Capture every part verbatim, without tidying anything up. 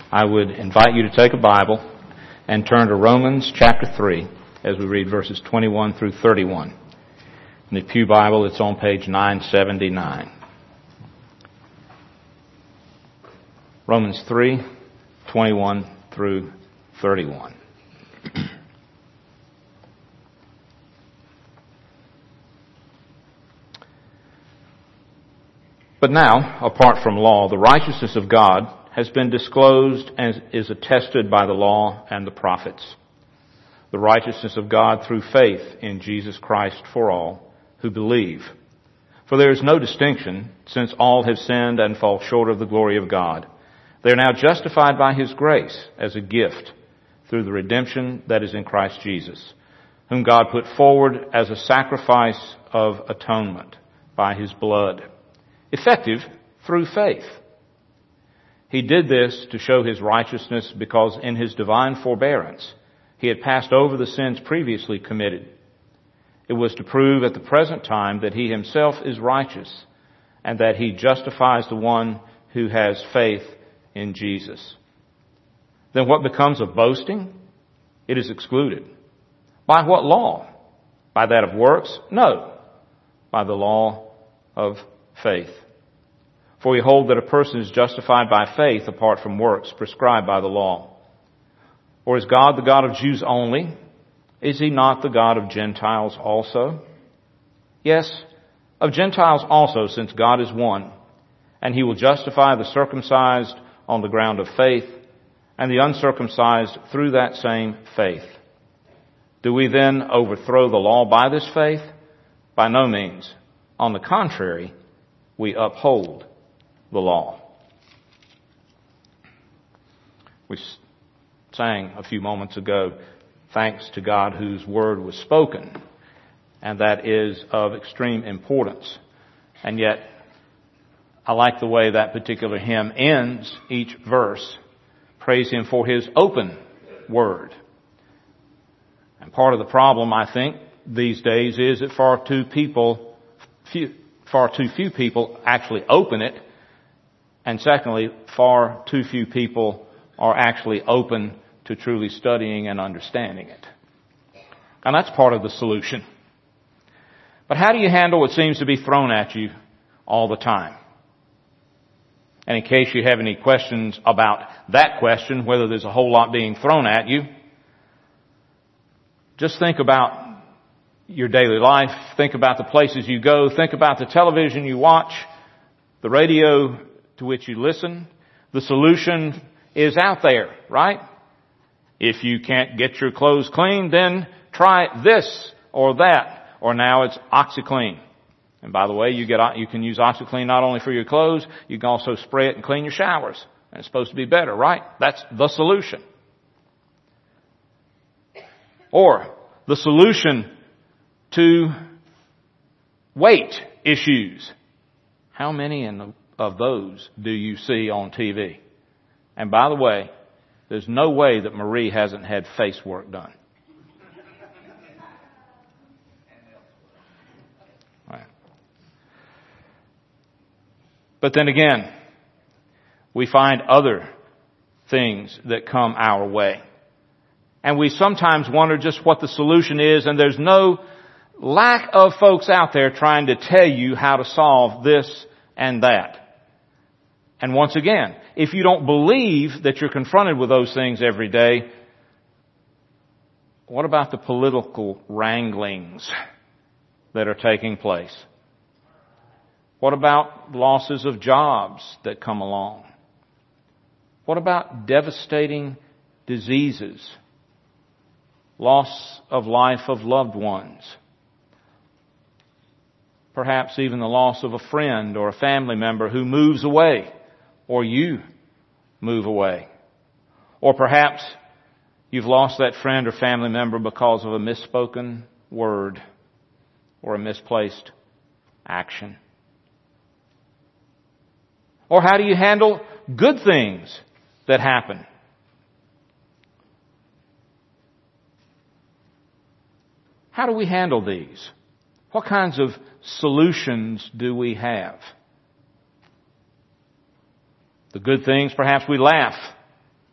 I would invite you to take a Bible and turn to Romans chapter three as we read verses twenty-one through thirty-one. In the Pew Bible, it's on page nine seventy-nine. Romans three, twenty-one through thirty-one. But now, apart from law, the righteousness of God has been disclosed and is attested by the law and the prophets. The righteousness of God through faith in Jesus Christ for all who believe. For there is no distinction, since all have sinned and fall short of the glory of God. They are now justified by His grace as a gift through the redemption that is in Christ Jesus, whom God put forward as a sacrifice of atonement by His blood, effective through faith. He did this to show His righteousness because in His divine forbearance He had passed over the sins previously committed. It was to prove at the present time that He Himself is righteous and that He justifies the one who has faith in Jesus. Then what becomes of boasting? It is excluded. By what law? By that of works? No, by the law of faith. For we hold that a person is justified by faith apart from works prescribed by the law. Or is God the God of Jews only? Is He not the God of Gentiles also? Yes, of Gentiles also, since God is one, and He will justify the circumcised on the ground of faith, and the uncircumcised through that same faith. Do we then overthrow the law by this faith? By no means. On the contrary, we uphold the law. We sang a few moments ago, thanks to God whose word was spoken, and that is of extreme importance. And yet, I like the way that particular hymn ends each verse. Praise Him for His open word. And part of the problem, I think, these days is that far too people, few, far too few people actually open it. And secondly, far too few people are actually open to truly studying and understanding it. And that's part of the solution. But how do you handle what seems to be thrown at you all the time? And in case you have any questions about that question, whether there's a whole lot being thrown at you, just think about your daily life. Think about the places you go. Think about the television you watch, the radio to which you listen. The solution is out there, right? If you can't get your clothes clean, then try this or that. Or now it's OxyClean. And by the way, you get you can use OxyClean not only for your clothes, you can also spray it and clean your showers. And it's supposed to be better, right? That's the solution. Or the solution to weight issues. How many in the of those do you see on T V? And by the way, there's no way that Marie hasn't had face work done. Right. But then again, we find other things that come our way. And we sometimes wonder just what the solution is, and there's no lack of folks out there trying to tell you how to solve this and that. And once again, if you don't believe that you're confronted with those things every day, what about the political wranglings that are taking place? What about losses of jobs that come along? What about devastating diseases? Loss of life of loved ones? Perhaps even the loss of a friend or a family member who moves away, or you move away. Or perhaps you've lost that friend or family member because of a misspoken word or a misplaced action. Or how do you handle good things that happen? How do we handle these? What kinds of solutions do we have? The good things, perhaps we laugh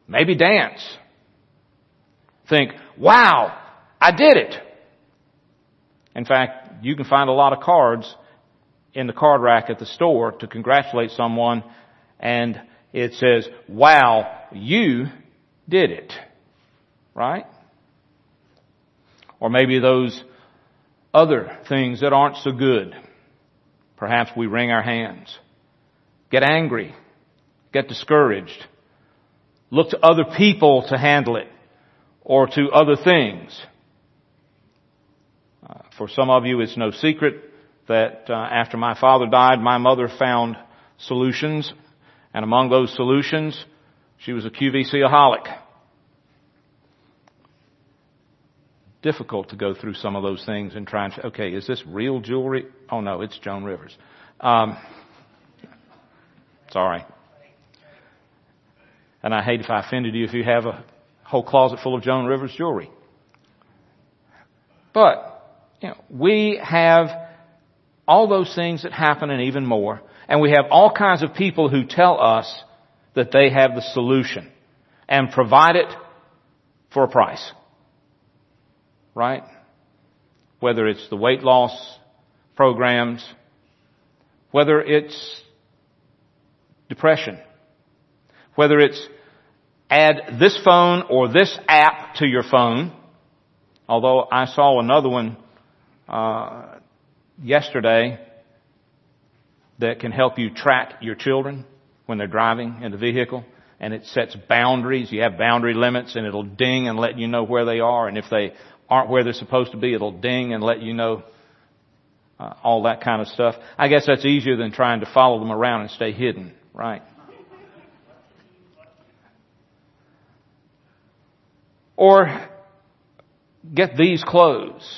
Maybe dance. Think, wow, I did it. In fact, you can find a lot of cards in the card rack at the store to congratulate someone, and it says, wow, you did it. Right? Or maybe those other things that aren't so good. Perhaps we wring our hands, get angry, get discouraged, look to other people to handle it, or to other things. Uh, for some of you, it's no secret that uh, after my father died, my mother found solutions, and among those solutions, she was a Q V C-aholic. Difficult to go through some of those things and try and say, okay, is this real jewelry? Oh no, it's Joan Rivers. Um, sorry. And I hate if I offended you if you have a whole closet full of Joan Rivers jewelry. But, you know, we have all those things that happen and even more. And we have all kinds of people who tell us that they have the solution and provide it for a price. Right? Whether it's the weight loss programs, whether it's depression, whether it's add this phone or this app to your phone. Although I saw another one uh, yesterday that can help you track your children when they're driving in the vehicle. And it sets boundaries. You have boundary limits, and it'll ding and let you know where they are. And if they aren't where they're supposed to be, it'll ding and let you know uh, all that kind of stuff. I guess that's easier than trying to follow them around and stay hidden, right? Or get these clothes.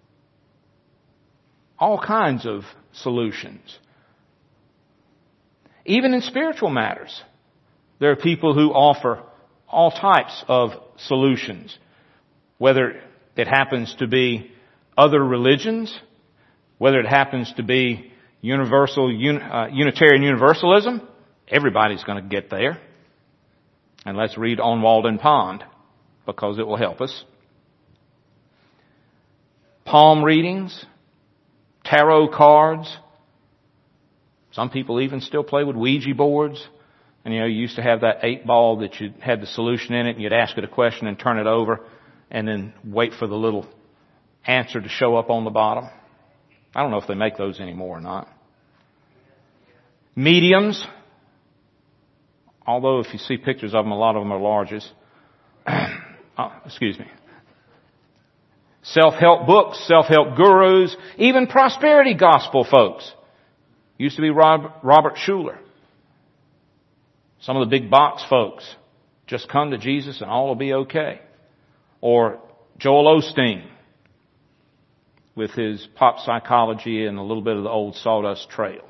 All kinds of solutions. Even in spiritual matters, there are people who offer all types of solutions, whether it happens to be other religions, whether it happens to be universal un, uh, Unitarian Universalism. Everybody's going to get there. And let's read On Walden Pond, because it will help us. Palm readings, tarot cards. Some people even still play with Ouija boards. And you know, you used to have that eight ball that you had the solution in it, and you'd ask it a question and turn it over, and then wait for the little answer to show up on the bottom. I don't know if they make those anymore or not. Mediums. Although if you see pictures of them, a lot of them are larges. oh, excuse me. Self-help books, self-help gurus, even prosperity gospel folks. Used to be Rob, Robert Schuller. Some of the big box folks. Just come to Jesus and all will be okay. Or Joel Osteen with his pop psychology and a little bit of the old Sawdust Trail.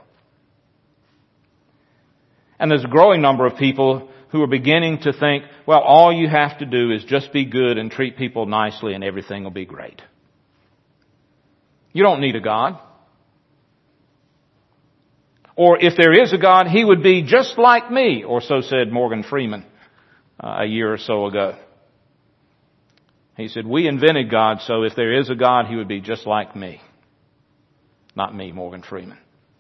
And there's a growing number of people who are beginning to think, well, all you have to do is just be good and treat people nicely and everything will be great. You don't need a God. Or if there is a God, He would be just like me, or so said Morgan Freeman uh, a year or so ago. He said, we invented God, so if there is a God, He would be just like me. Not me, Morgan Freeman.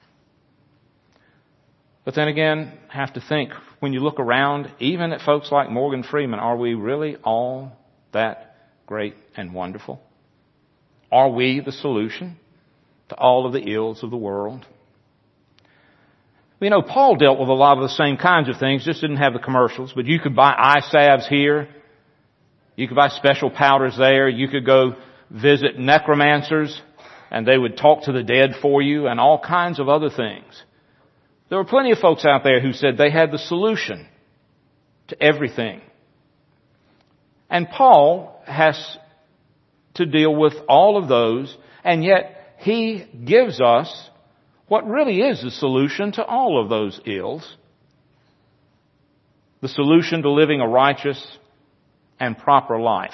But then again, have to think, when you look around, even at folks like Morgan Freeman, are we really all that great and wonderful? Are we the solution to all of the ills of the world? You know, Paul dealt with a lot of the same kinds of things, just didn't have the commercials, but you could buy eye salves here. You could buy special powders there. You could go visit necromancers and they would talk to the dead for you and all kinds of other things. There were plenty of folks out there who said they had the solution to everything. And Paul has to deal with all of those, and yet he gives us what really is the solution to all of those ills. The solution to living a righteous and proper life.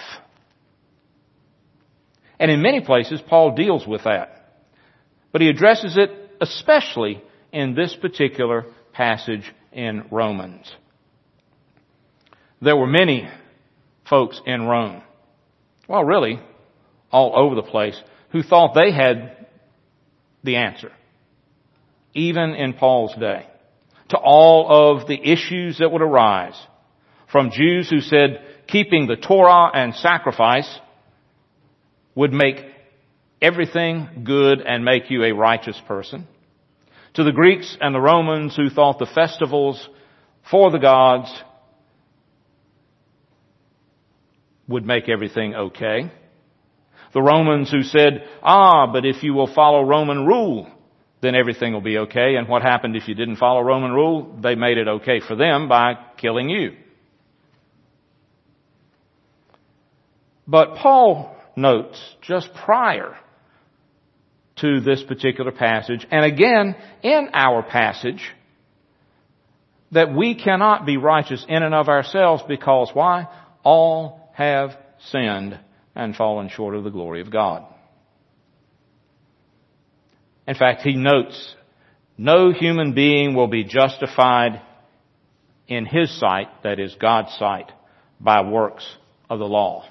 And in many places, Paul deals with that. But he addresses it especially in this particular passage in Romans. There were many folks in Rome, well, really, all over the place, who thought they had the answer, even in Paul's day, to all of the issues that would arise. From Jews who said keeping the Torah and sacrifice would make everything good and make you a righteous person, to the Greeks and the Romans who thought the festivals for the gods would make everything okay. The Romans who said, ah, but if you will follow Roman rule, then everything will be okay. And what happened if you didn't follow Roman rule? They made it okay for them by killing you. But Paul notes just prior to this particular passage, and again in our passage, that we cannot be righteous in and of ourselves because why? All have sinned and fallen short of the glory of God. In fact, he notes, no human being will be justified in his sight, that is God's sight, by works of the law.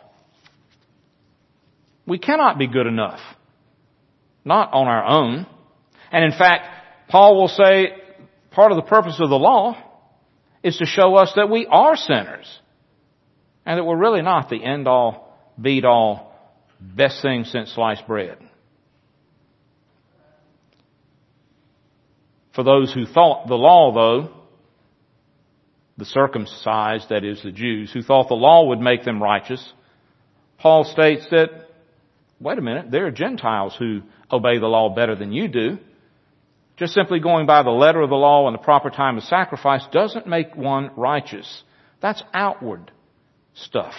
We cannot be good enough. Not on our own. And in fact, Paul will say part of the purpose of the law is to show us that we are sinners. And that we're really not the end-all, beat-all, best thing since sliced bread. For those who thought the law, though, the circumcised, that is the Jews, who thought the law would make them righteous, Paul states that, wait a minute, there are Gentiles who obey the law better than you do. Just simply going by the letter of the law and the proper time of sacrifice doesn't make one righteous. That's outward stuff.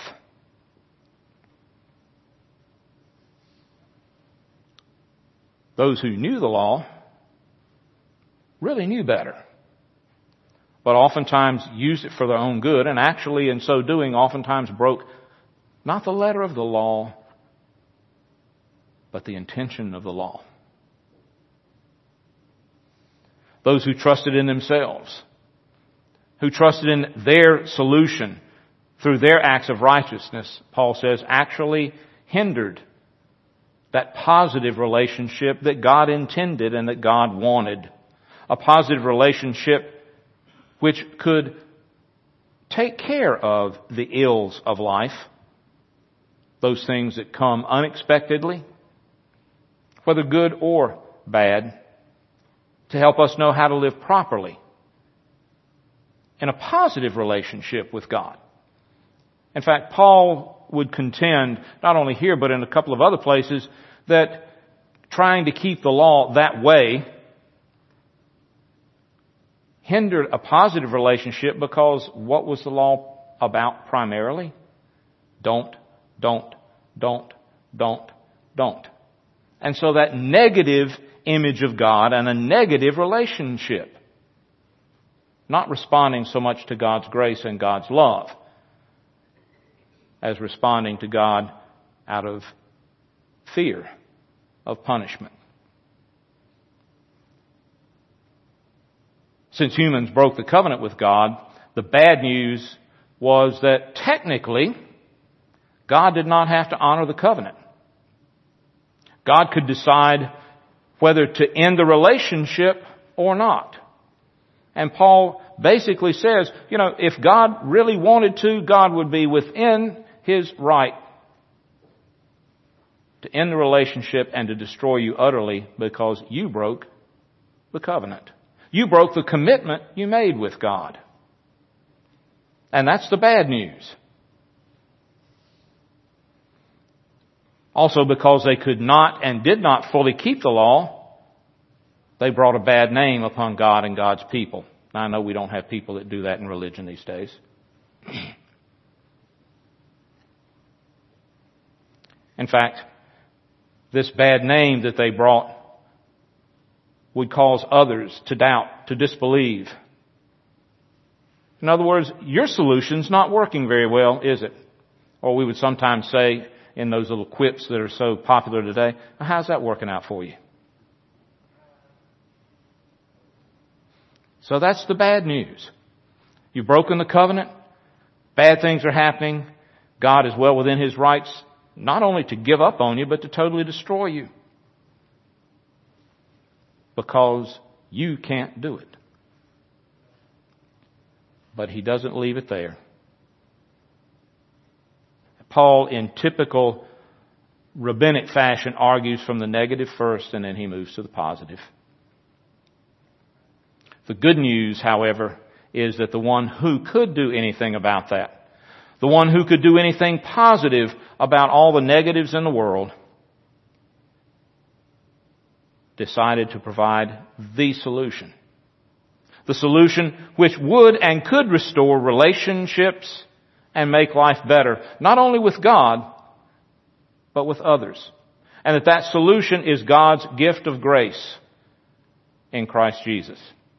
Those who knew the law really knew better, but oftentimes used it for their own good, and actually in so doing oftentimes broke not the letter of the law, but the intention of the law. Those who trusted in themselves, who trusted in their solution through their acts of righteousness, Paul says, actually hindered that positive relationship that God intended and that God wanted. A positive relationship which could take care of the ills of life, those things that come unexpectedly, whether good or bad, to help us know how to live properly in a positive relationship with God. In fact, Paul would contend, not only here but in a couple of other places, that trying to keep the law that way hindered a positive relationship because what was the law about primarily? Don't, don't, don't, don't, don't. And so that negative image of God and a negative relationship. Not responding so much to God's grace and God's love as responding to God out of fear of punishment. Since humans broke the covenant with God, the bad news was that technically God did not have to honor the covenant. God could decide whether to end the relationship or not. And Paul basically says, you know, if God really wanted to, God would be within His right to end the relationship and to destroy you utterly because you broke the covenant. You broke the commitment you made with God. And that's the bad news. Also, because they could not and did not fully keep the law, they brought a bad name upon God and God's people. Now, I know we don't have people that do that in religion these days. In fact, this bad name that they brought would cause others to doubt, to disbelieve. In other words, your solution's not working very well, is it? Or we would sometimes say in those little quips that are so popular today, how's that working out for you? So that's the bad news. You've broken the covenant. bad things are happening, God is well within His rights not only to give up on you, but to totally destroy you. Because you can't do it. But He doesn't leave it there. Paul, in typical rabbinic fashion, argues from the negative first, and then he moves to the positive. The good news, however, is that the one who could do anything about that, the one who could do anything positive about all the negatives in the world, decided to provide the solution. The solution which would and could restore relationships and make life better, not only with God, but with others. And that that solution is God's gift of grace in Christ Jesus.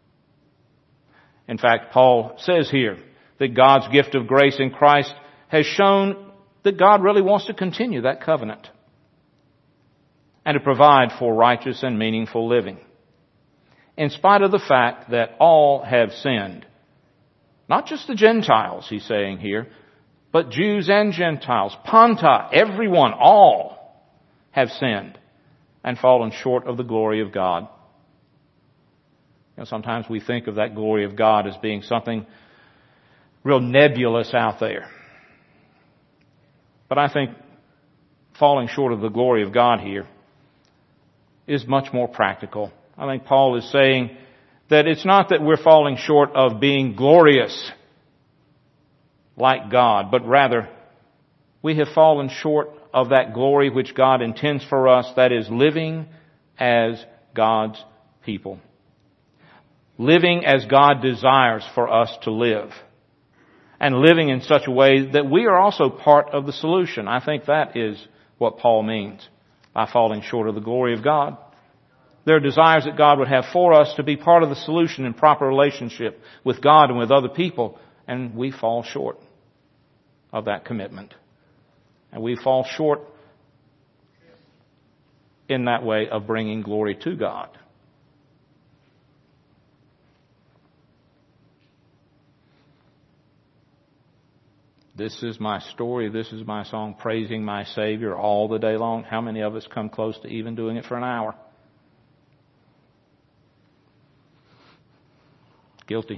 In fact, Paul says here that God's gift of grace in Christ has shown that God really wants to continue that covenant and to provide for righteous and meaningful living. In spite of the fact that all have sinned. Not just the Gentiles, he's saying here, but Jews and Gentiles, Panta, everyone, all have sinned and fallen short of the glory of God. You know, sometimes we think of that glory of God as being something real nebulous out there. But I think falling short of the glory of God here is much more practical. I think Paul is saying that it's not that we're falling short of being glorious like God, but rather we have fallen short of that glory which God intends for us, that is living as God's people. Living as God desires for us to live. And living in such a way that we are also part of the solution. I think that is what Paul means by falling short of the glory of God. There are desires that God would have for us to be part of the solution in proper relationship with God and with other people, and we fall short of that commitment. And we fall short in that way of bringing glory to God. This is my story, this is my song, praising my Savior all the day long. How many of us come close to even doing it for an hour? Guilty.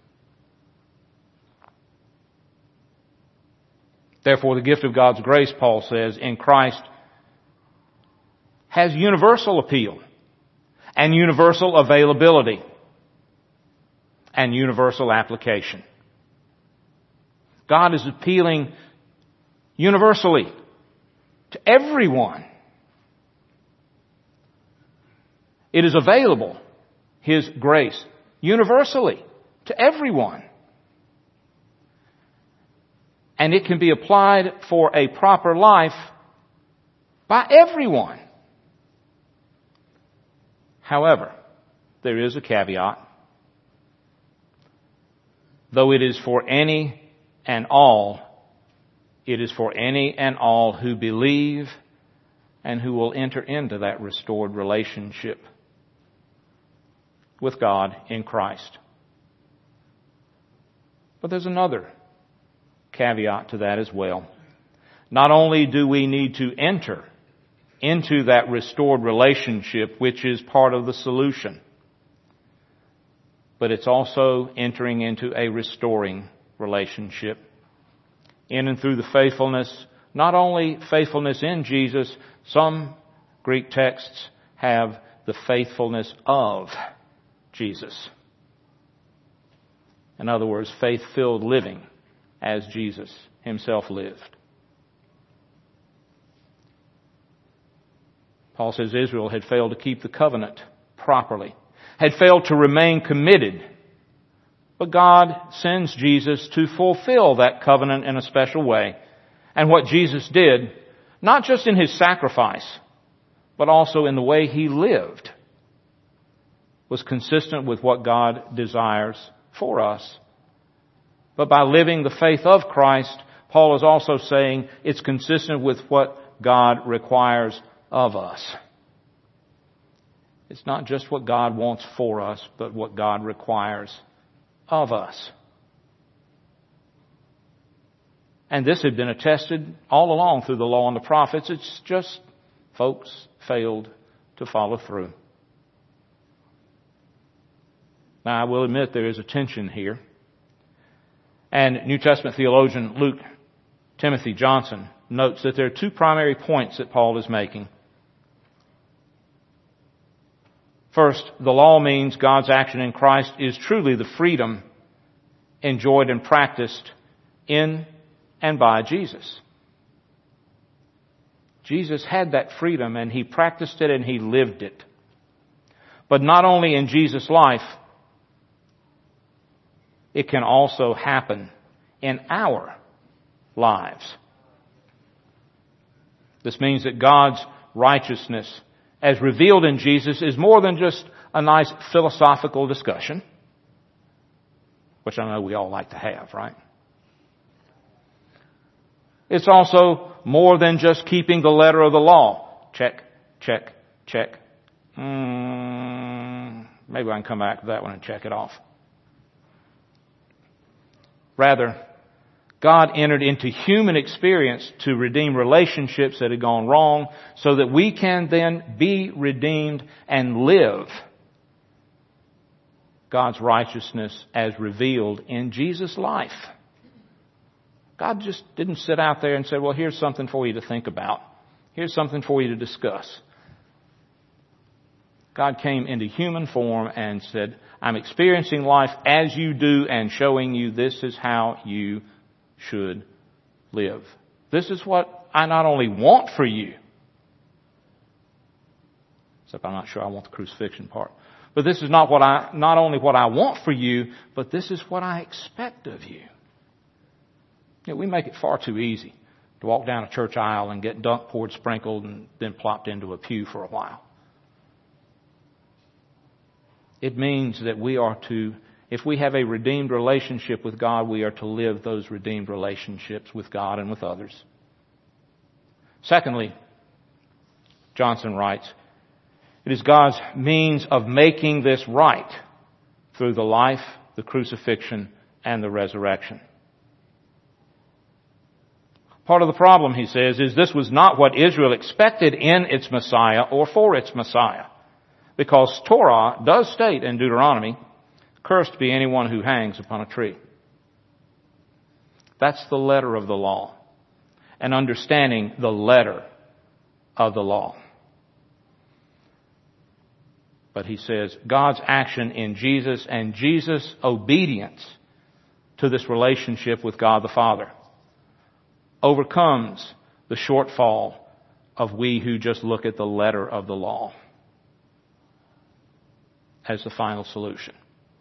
Therefore, the gift of God's grace, Paul says, in Christ has universal appeal and universal availability and universal application. God is appealing universally to everyone. It is available, His grace, universally to everyone. And it can be applied for a proper life by everyone. However, there is a caveat. Though it is for any and all, it is for any and all who believe and who will enter into that restored relationship with God in Christ. But there's another caveat to that as well. Not only do we need to enter into that restored relationship, which is part of the solution, but it's also entering into a restoring relationship in and through the faithfulness, not only faithfulness in Jesus, some Greek texts have the faithfulness of Jesus. In other words, faith-filled living as Jesus Himself lived. Paul says Israel had failed to keep the covenant properly, had failed to remain committed. But God sends Jesus to fulfill that covenant in a special way. And what Jesus did, not just in His sacrifice, but also in the way He lived, was consistent with what God desires for us. But by living the faith of Christ, Paul is also saying it's consistent with what God requires of us. It's not just what God wants for us, but what God requires of us. And this had been attested all along through the law and the prophets. It's just folks failed to follow through. Now, I will admit there is a tension here. And New Testament theologian Luke Timothy Johnson notes that there are two primary points that Paul is making. First, the law means God's action in Christ is truly the freedom enjoyed and practiced in and by Jesus. Jesus had that freedom and He practiced it and He lived it. But not only in Jesus' life, it can also happen in our lives. This means that God's righteousness, as revealed in Jesus, is more than just a nice philosophical discussion, which I know we all like to have, right? It's also more than just keeping the letter of the law. Check, check, check. Mm, maybe I can come back to that one and check it off. Rather, God entered into human experience to redeem relationships that had gone wrong so that we can then be redeemed and live God's righteousness as revealed in Jesus' life. God just didn't sit out there and say, well, here's something for you to think about. Here's something for you to discuss. God came into human form and said, I'm experiencing life as you do and showing you this is how you should live. This is what I not only want for you, except I'm not sure I want the crucifixion part, but this is not what I, not only what I want for you, but this is what I expect of you. You know, we make it far too easy to walk down a church aisle and get dunk poured, sprinkled, and then plopped into a pew for a while. It means that we are to, if we have a redeemed relationship with God, we are to live those redeemed relationships with God and with others. Secondly, Johnson writes, it is God's means of making this right through the life, the crucifixion, and the resurrection. Part of the problem, he says, is this was not what Israel expected in its Messiah or for its Messiah. Because Torah does state in Deuteronomy, cursed be anyone who hangs upon a tree. That's the letter of the law. And understanding the letter of the law. But he says God's action in Jesus and Jesus' obedience to this relationship with God the Father overcomes the shortfall of we who just look at the letter of the law as the final solution.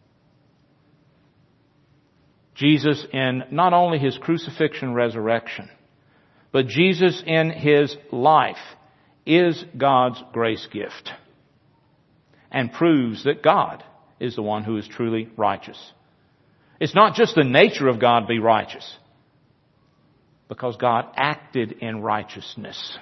Jesus in not only His crucifixion, resurrection, but Jesus in His life is God's grace gift and proves that God is the one who is truly righteous. It's not just the nature of God be righteous, because God acted in righteousness.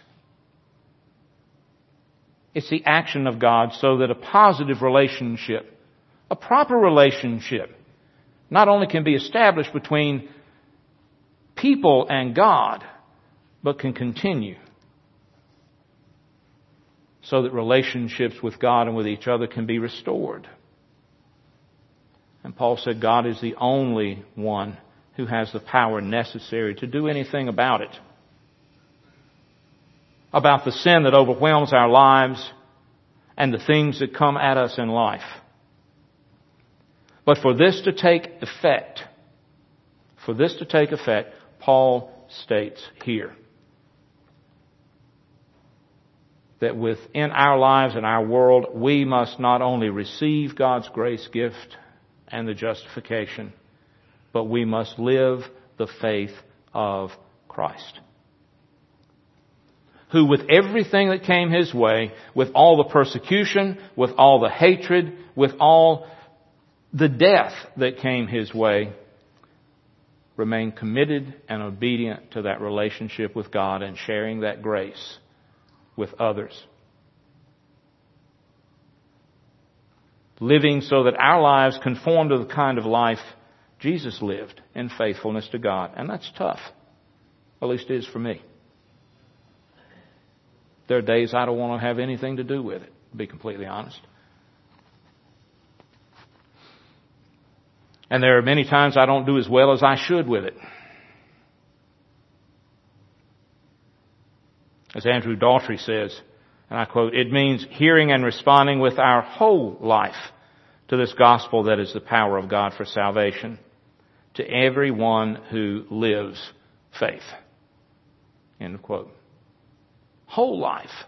It's the action of God so that a positive relationship, a proper relationship, not only can be established between people and God, but can continue so that relationships with God and with each other can be restored. And Paul said God is the only one who has the power necessary to do anything about it. About the sin that overwhelms our lives and the things that come at us in life. But for this to take effect, for this to take effect, Paul states here that within our lives and our world, we must not only receive God's grace gift and the justification, but we must live the faith of Christ, who with everything that came His way, with all the persecution, with all the hatred, with all the death that came His way, remained committed and obedient to that relationship with God and sharing that grace with others. Living so that our lives conform to the kind of life Jesus lived in faithfulness to God. And that's tough. At least it is for me. There are days I don't want to have anything to do with it, to be completely honest. And there are many times I don't do as well as I should with it. As Andrew Daughtry says, and I quote, "It means hearing and responding with our whole life to this gospel that is the power of God for salvation to everyone who lives faith." End of quote. Whole life.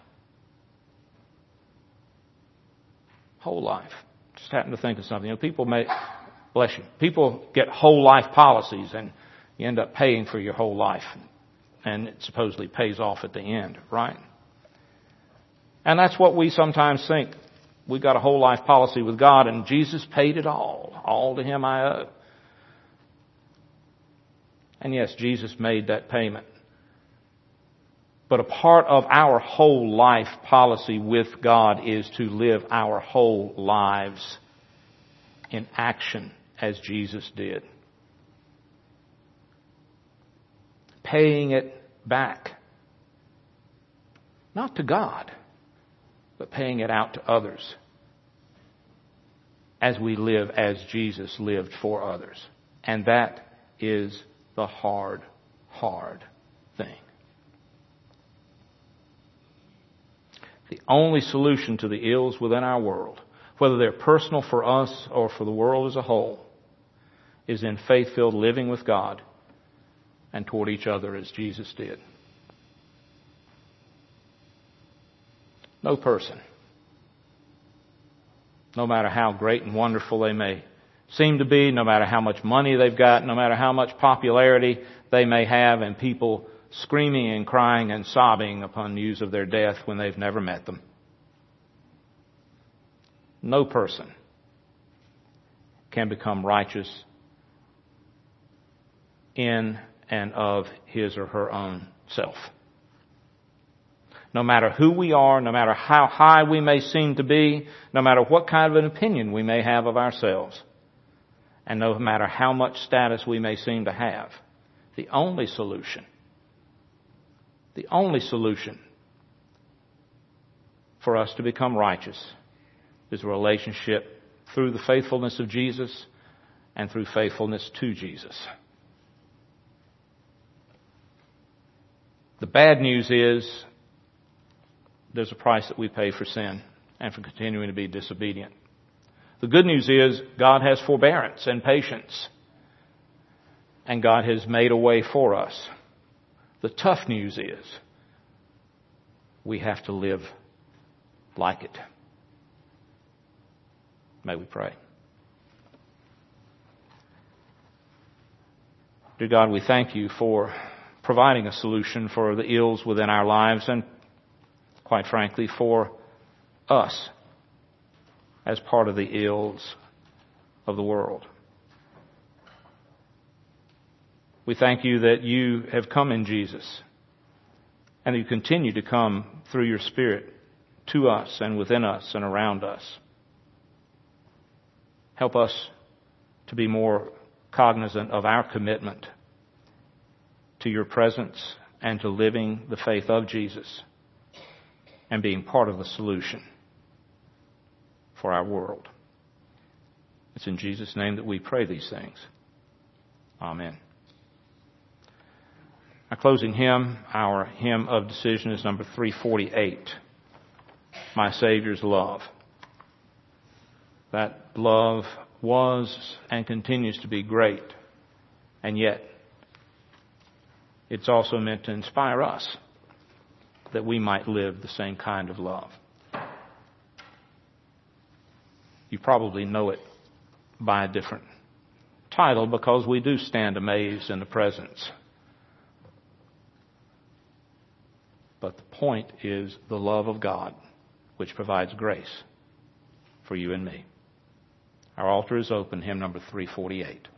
Whole life. Just happened to think of something. You know, people may, bless you, people get whole life policies and you end up paying for your whole life. And it supposedly pays off at the end, right? And that's what we sometimes think. We got a whole life policy with God and Jesus paid it all. All to Him I owe. And yes, Jesus made that payment. But a part of our whole life policy with God is to live our whole lives in action as Jesus did. Paying it back. Not to God, but paying it out to others as we live as Jesus lived for others. And that is the hard, hard thing. The only solution to the ills within our world, whether they're personal for us or for the world as a whole, is in faith-filled living with God and toward each other as Jesus did. No person, no matter how great and wonderful they may seem to be, no matter how much money they've got, no matter how much popularity they may have, and people screaming and crying and sobbing upon news of their death when they've never met them. No person can become righteous in and of his or her own self. No matter who we are, no matter how high we may seem to be, no matter what kind of an opinion we may have of ourselves, and no matter how much status we may seem to have, the only solution, the only solution for us to become righteous is a relationship through the faithfulness of Jesus and through faithfulness to Jesus. The bad news is there's a price that we pay for sin and for continuing to be disobedient. The good news is God has forbearance and patience, and God has made a way for us. The tough news is we have to live like it. May we pray. Dear God, we thank you for providing a solution for the ills within our lives and, quite frankly, for us as part of the ills of the world. We thank you that you have come in Jesus and you continue to come through your Spirit to us and within us and around us. Help us to be more cognizant of our commitment to your presence and to living the faith of Jesus and being part of the solution for our world. It's in Jesus' name that we pray these things. Amen. Our closing hymn, our hymn of decision, is number three forty-eight, My Savior's Love. That love was and continues to be great, and yet it's also meant to inspire us that we might live the same kind of love. You probably know it by a different title because we do stand amazed in the presence. But the point is the love of God, which provides grace for you and me. Our altar is open, hymn number three forty-eight.